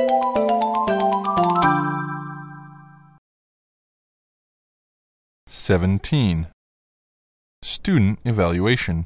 17. Student evaluation.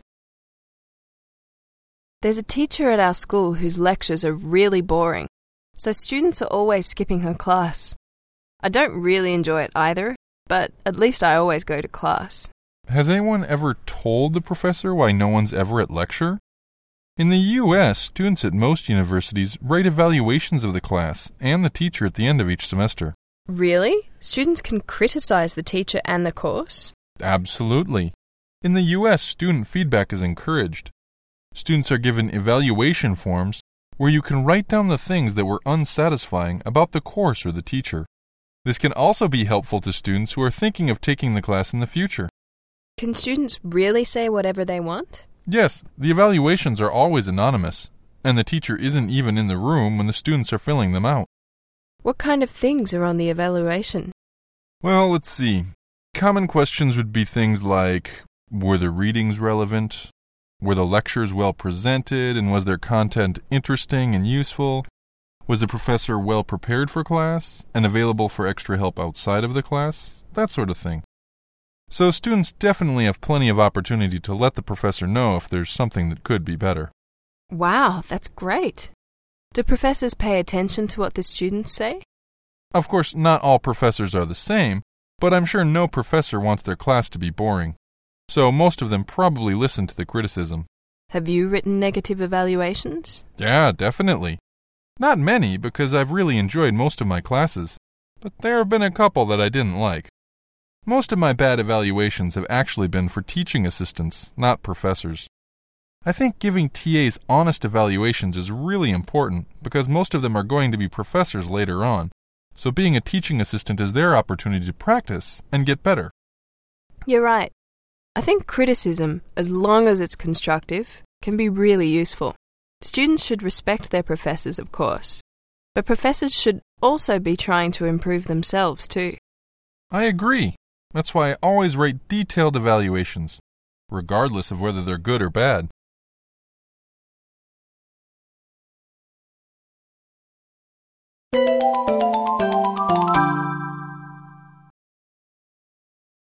There's a teacher at our school whose lectures are really boring, so students are always skipping her class. I don't really enjoy it either, but at least I always go to class. Has anyone ever told the professor why no one's ever at lecture? In the U.S., students at most universities write evaluations of the class and the teacher at the end of each semester. Really? Students can criticize the teacher and the course? Absolutely. In the U.S., student feedback is encouraged. Students are given evaluation forms where you can write down the things that were unsatisfying about the course or the teacher. This can also be helpful to students who are thinking of taking the class in the future. Can students really say whatever they want? Yes, the evaluations are always anonymous, and the teacher isn't even in the room when the students are filling them out. What kind of things are on the evaluation? Well, let's see. Common questions would be things like, were the readings relevant? Were the lectures well presented, and was their content interesting and useful? Was the professor well prepared for class and available for extra help outside of the class? That sort of thing. So students definitely have plenty of opportunity to let the professor know if there's something that could be better. Wow, that's great. Do professors pay attention to what the students say? Of course, not all professors are the same, but I'm sure no professor wants their class to be boring. So most of them probably listen to the criticism. Have you written negative evaluations? Yeah, definitely. Not many, because I've really enjoyed most of my classes, but there have been a couple that I didn't like. Most of my bad evaluations have actually been for teaching assistants, not professors. I think giving TAs honest evaluations is really important because most of them are going to be professors later on, so being a teaching assistant is their opportunity to practice and get better. You're right. I think criticism, as long as it's constructive, can be really useful. Students should respect their professors, of course, but professors should also be trying to improve themselves too. I agree. That's why I always write detailed evaluations, regardless of whether they're good or bad.